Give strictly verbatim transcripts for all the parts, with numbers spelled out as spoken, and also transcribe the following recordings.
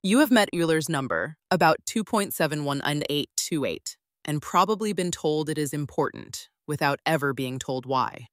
You have met Euler's number, about two point seven one eight two eight, and probably been told it is important without ever being told why.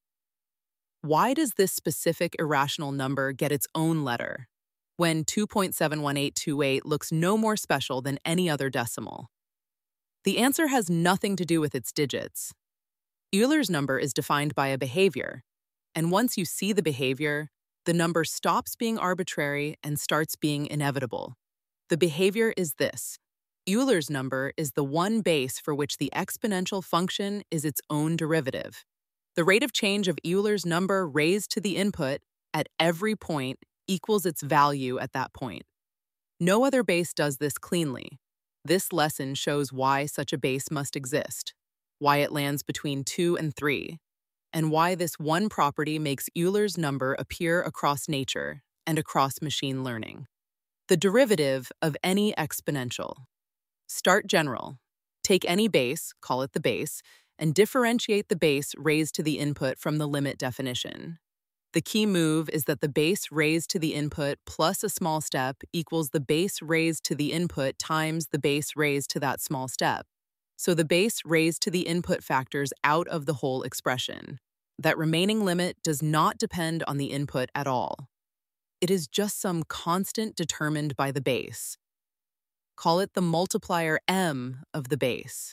Why does this specific irrational number get its own letter when two point seven one eight two eight looks no more special than any other decimal? The answer has nothing to do with its digits. Euler's number is defined by a behavior, and once you see the behavior, the number stops being arbitrary and starts being inevitable. The behavior is this. Euler's number is the one base for which the exponential function is its own derivative. The rate of change of Euler's number raised to the input at every point equals its value at that point. No other base does this cleanly. This lesson shows why such a base must exist, why it lands between two and three, and why this one property makes Euler's number appear across nature and across machine learning. The derivative of any exponential. Start general. Take any base, call it the base, and differentiate the base raised to the input from the limit definition. The key move is that the base raised to the input plus a small step equals the base raised to the input times the base raised to that small step. So the base raised to the input factors out of the whole expression. That remaining limit does not depend on the input at all. It is just some constant determined by the base. Call it the multiplier m of the base.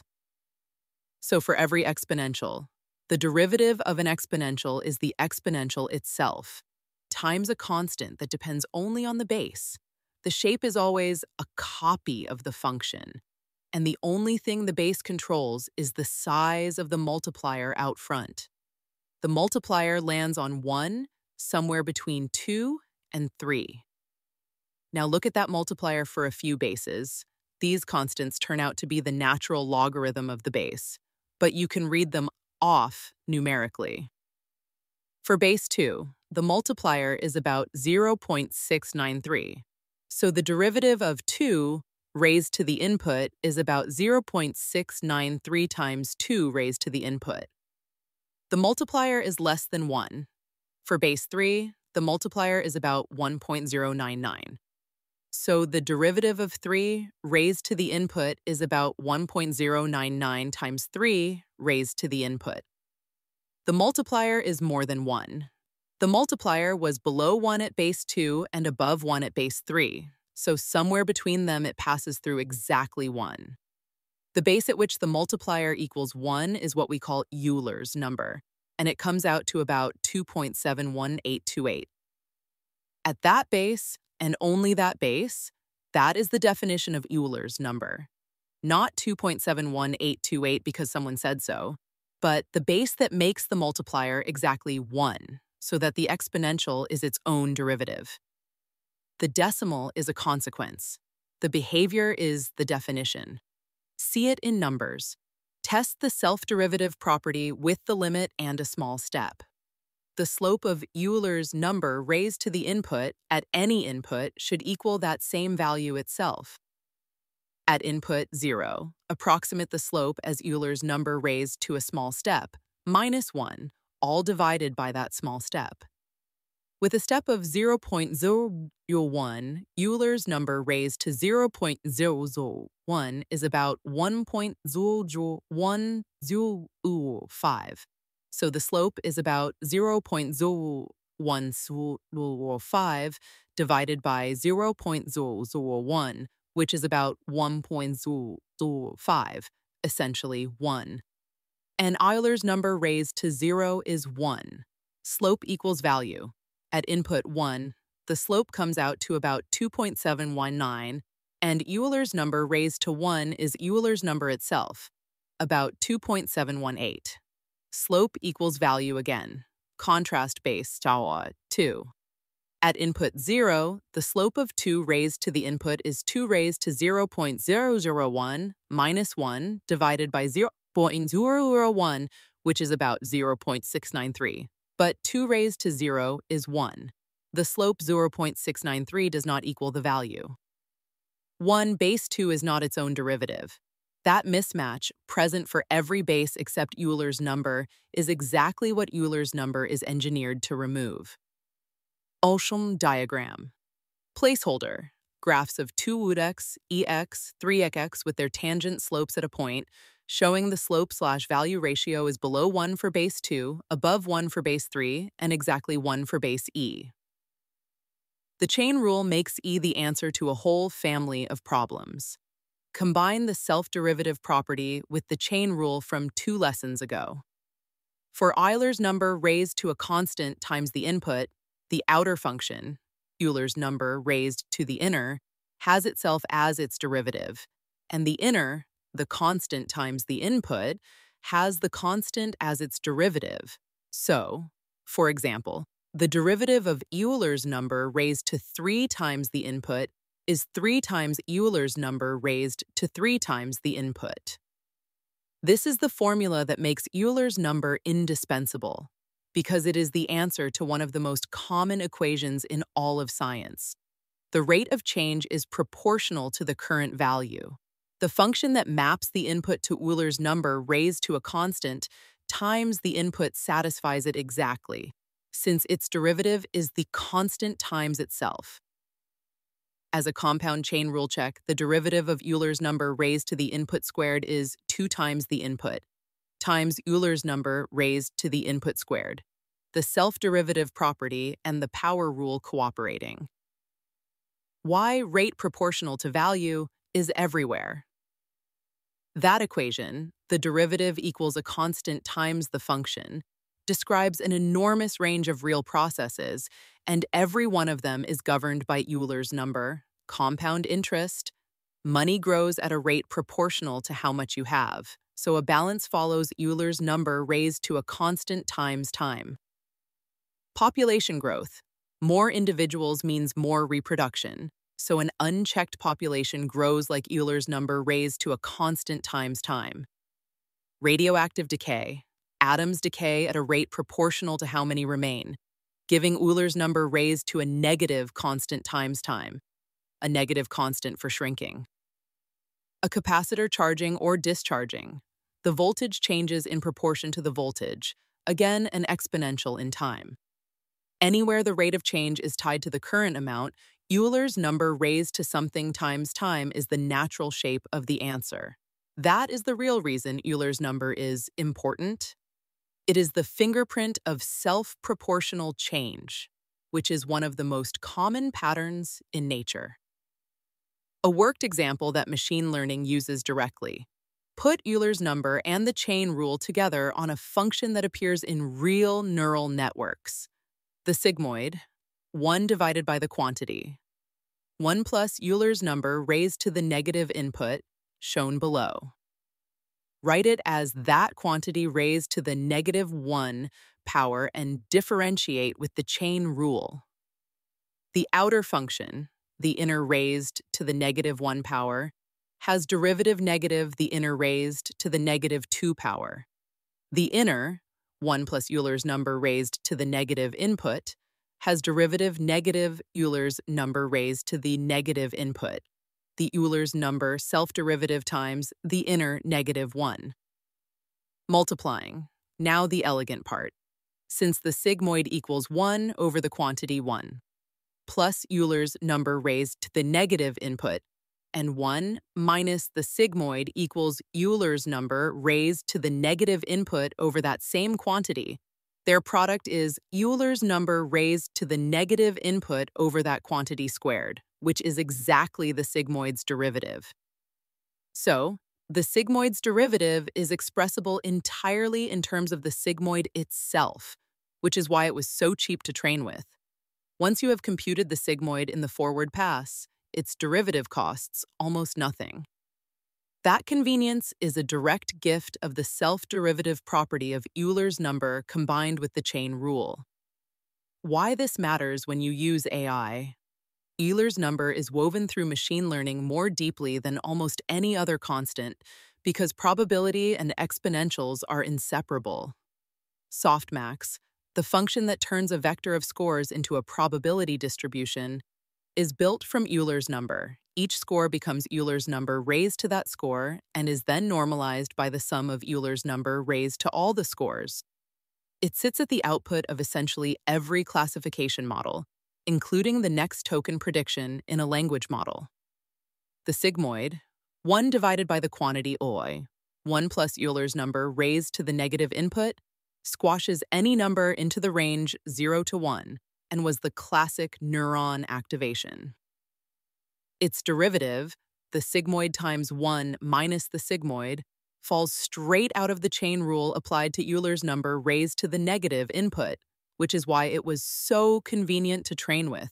So for every exponential, the derivative of an exponential is the exponential itself, times a constant that depends only on the base. The shape is always a copy of the function, and the only thing the base controls is the size of the multiplier out front. The multiplier lands on one, somewhere between two and three. Now look at that multiplier for a few bases. These constants turn out to be the natural logarithm of the base, but you can read them off numerically. For base two, the multiplier is about zero point six nine three, so the derivative of two raised to the input is about zero point six nine three times two raised to the input. The multiplier is less than one. For base three, the multiplier is about one point zero nine nine. So the derivative of three raised to the input is about one point zero nine nine times three raised to the input. The multiplier is more than one. The multiplier was below one at base two and above one at base three, so somewhere between them it passes through exactly one. The base at which the multiplier equals one is what we call Euler's number, and it comes out to about two point seven one eight two eight. At that base, and only that base, that is the definition of Euler's number. Not two point seven one eight two eight because someone said so, but the base that makes the multiplier exactly one, so that the exponential is its own derivative. The decimal is a consequence. The behavior is the definition. See it in numbers. Test the self-derivative property with the limit and a small step. The slope of Euler's number raised to the input at any input should equal that same value itself. At input zero, approximate the slope as Euler's number raised to a small step, minus one, all divided by that small step. With a step of zero point zero zero one, Euler's number raised to zero point zero zero one is about one point zero zero one zero five. So the slope is about zero point zero one zero five divided by zero point zero zero one, which is about one point zero zero five, essentially one. And Euler's number raised to zero is one. Slope equals value. At input one, the slope comes out to about two point seven one nine, and Euler's number raised to one is Euler's number itself, about two point seven one eight. Slope equals value again. Contrast base, two. At input zero, the slope of two raised to the input is two raised to zero point zero zero one minus one divided by zero point zero zero one, which is about zero point six nine three. But two raised to zero is one. The slope zero point six nine three does not equal the value. one base two is not its own derivative. That mismatch, present for every base except Euler's number, is exactly what Euler's number is engineered to remove. Ohlson diagram. Placeholder. graphs of two Wood-x, E-x, three x with their tangent slopes at a point, showing the slope-slash-value ratio is below one for base two, above one for base three, and exactly one for base E. The chain rule makes E the answer to a whole family of problems. Combine the self-derivative property with the chain rule from two lessons ago. For Euler's number raised to a constant times the input, the outer function, Euler's number raised to the inner, has itself as its derivative, and the inner, the constant times the input, has the constant as its derivative. So, for example, the derivative of Euler's number raised to three times the input is three times Euler's number raised to three times the input. This is the formula that makes Euler's number indispensable, because it is the answer to one of the most common equations in all of science. The rate of change is proportional to the current value. The function that maps the input to Euler's number raised to a constant times the input satisfies it exactly, since its derivative is the constant times itself. As a compound chain rule check, the derivative of Euler's number raised to the input squared is two times the input, times Euler's number raised to the input squared, the self-derivative property and the power rule cooperating. Why rate proportional to value is everywhere. That equation, the derivative equals a constant times the function, describes an enormous range of real processes, and every one of them is governed by Euler's number, compound interest. Money grows at a rate proportional to how much you have, so a balance follows Euler's number raised to a constant times time. Population growth. More individuals means more reproduction, so an unchecked population grows like Euler's number raised to a constant times time. Radioactive decay. Atoms decay at a rate proportional to how many remain, giving Euler's number raised to a negative constant times time, a negative constant for shrinking. A capacitor charging or discharging. The voltage changes in proportion to the voltage, again an exponential in time. Anywhere the rate of change is tied to the current amount, Euler's number raised to something times time is the natural shape of the answer. That is the real reason Euler's number is important. It is the fingerprint of self-proportional change, which is one of the most common patterns in nature. A worked example that machine learning uses directly. Put Euler's number and the chain rule together on a function that appears in real neural networks. The sigmoid, one divided by the quantity. one plus Euler's number raised to the negative input, shown below. Write it as that quantity raised to the negative one power and differentiate with the chain rule. The outer function, the inner raised to the negative one power, has derivative negative the inner raised to the negative two power. The inner, one plus Euler's number raised to the negative input, has derivative negative Euler's number raised to the negative input, the Euler's number self-derivative times the inner negative one. Multiplying, now the elegant part, since the sigmoid equals one over the quantity one, plus Euler's number raised to the negative input, and one minus the sigmoid equals Euler's number raised to the negative input over that same quantity. Their product is Euler's number raised to the negative input over that quantity squared, which is exactly the sigmoid's derivative. So, the sigmoid's derivative is expressible entirely in terms of the sigmoid itself, which is why it was so cheap to train with. Once you have computed the sigmoid in the forward pass, its derivative costs almost nothing. That convenience is a direct gift of the self-derivative property of Euler's number combined with the chain rule. Why this matters when you use A I? Euler's number is woven through machine learning more deeply than almost any other constant because probability and exponentials are inseparable. Softmax, the function that turns a vector of scores into a probability distribution, is built from Euler's number. Each score becomes Euler's number raised to that score and is then normalized by the sum of Euler's number raised to all the scores. It sits at the output of essentially every classification model, including the next token prediction in a language model. The sigmoid, one divided by the quantity oi, one plus Euler's number raised to the negative input, squashes any number into the range zero to one and was the classic neuron activation. Its derivative, the sigmoid times one minus the sigmoid, falls straight out of the chain rule applied to Euler's number raised to the negative input, which is why it was so convenient to train with.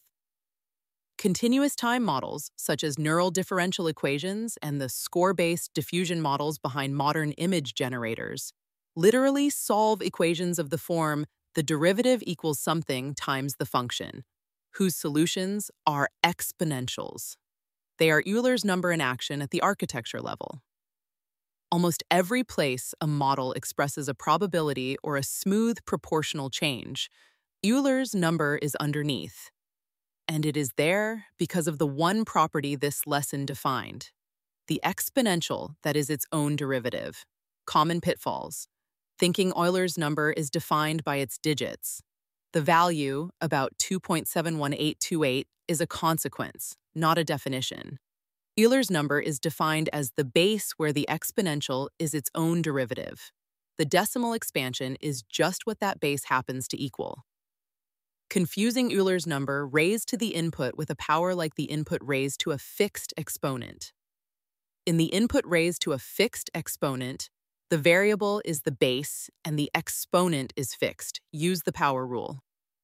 Continuous time models, such as neural differential equations and the score-based diffusion models behind modern image generators, literally solve equations of the form the derivative equals something times the function, whose solutions are exponentials. They are Euler's number in action at the architecture level. Almost every place a model expresses a probability or a smooth proportional change, Euler's number is underneath. And it is there because of the one property this lesson defined, the exponential that is its own derivative. Common pitfalls. Thinking Euler's number is defined by its digits. The value, about two point seven one eight two eight, is a consequence, not a definition. Euler's number is defined as the base where the exponential is its own derivative. The decimal expansion is just what that base happens to equal. Confusing Euler's number raised to the input with a power like the input raised to a fixed exponent. In the input raised to a fixed exponent, the variable is the base and the exponent is fixed. Use the power rule.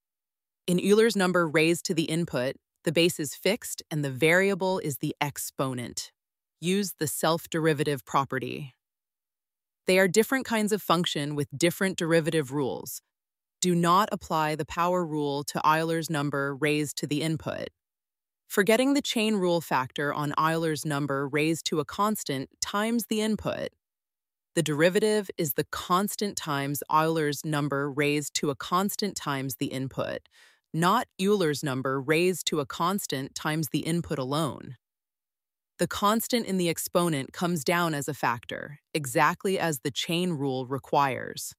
In Euler's number raised to the input, the base is fixed and the variable is the exponent. Use the self-derivative property. They are different kinds of function with different derivative rules. Do not apply the power rule to Euler's number raised to the input. Forgetting the chain rule factor on Euler's number raised to a constant times the input. The derivative is the constant times Euler's number raised to a constant times the input, not Euler's number raised to a constant times the input alone. The constant in the exponent comes down as a factor, exactly as the chain rule requires.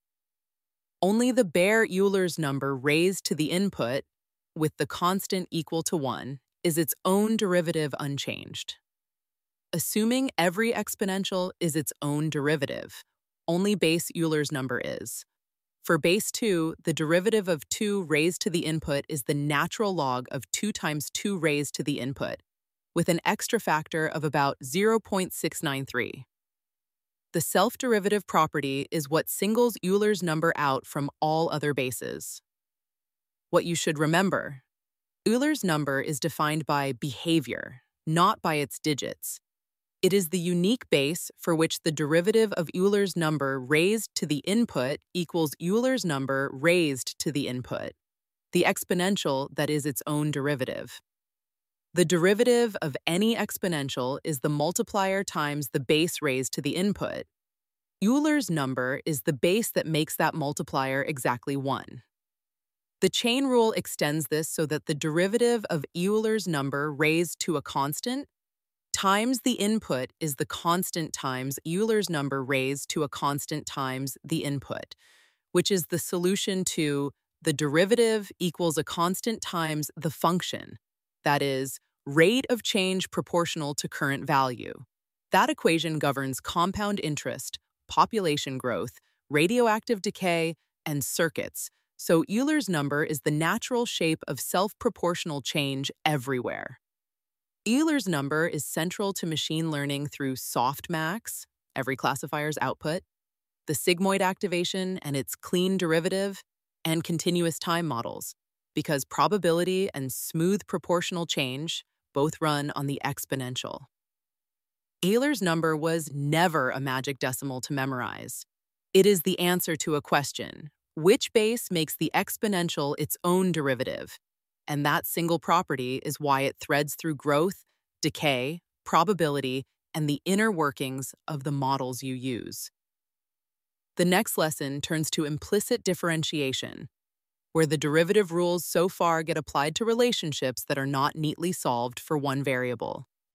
Only the bare Euler's number raised to the input, with the constant equal to one, is its own derivative unchanged. Assuming every exponential is its own derivative, only base Euler's number is. For base two, the derivative of two raised to the input is the natural log of two times two raised to the input, with an extra factor of about zero point six nine three. The self-derivative property is what singles Euler's number out from all other bases. What you should remember: Euler's number is defined by behavior, not by its digits. It is the unique base for which the derivative of Euler's number raised to the input equals Euler's number raised to the input, the exponential that is its own derivative. The derivative of any exponential is the multiplier times the base raised to the input. Euler's number is the base that makes that multiplier exactly one. The chain rule extends this so that the derivative of Euler's number raised to a constant times the input is the constant times Euler's number raised to a constant times the input, which is the solution to the derivative equals a constant times the function, that is, rate of change proportional to current value. That equation governs compound interest, population growth, radioactive decay, and circuits, so Euler's number is the natural shape of self-proportional change everywhere. Euler's number is central to machine learning through softmax, every classifier's output, the sigmoid activation and its clean derivative, and continuous time models, because probability and smooth proportional change both run on the exponential. Euler's number was never a magic decimal to memorize. It is the answer to a question: which base makes the exponential its own derivative? And that single property is why it threads through growth, decay, probability, and the inner workings of the models you use. The next lesson turns to implicit differentiation, where the derivative rules so far get applied to relationships that are not neatly solved for one variable.